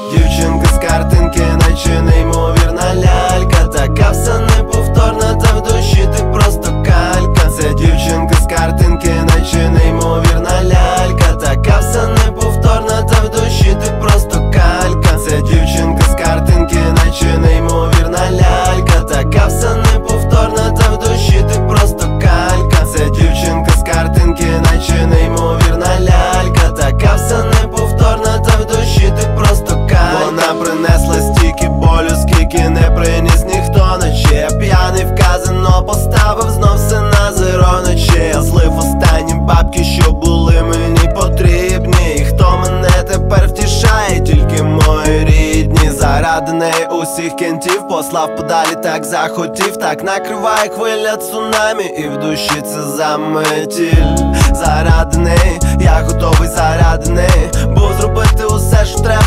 Дівчинка з картинки, наче неймовірна лялька. Така вся неповторна, та в душі ти просто калька. Це дівчинка з картинки, наче неймовірна лялька. Така вся неповторна, та в душі ти просто калька. Це дівчинка з картинки, наче неймовірна лялька. Така вся неповторна, та в душі ти просто калька. Це дівчинка з картинки, наче неймовірна лялька. Така вся неповторна, та в душі ти просто калька. Вона принесла стільки болю, скільки не приніс ніхто. Наче я п'яний в казино поставив знов все на зеро. Наче я злив останні бабки, що були мені потрібні. І хто мене тепер втішає, тільки мої рідні. Заради неї усіх кентів послав подалі, так захотів. Так накриває хвиля цунамі, і в душі це заметіль. Заради неї, я готовий заради неї, був зробити усе, що треба.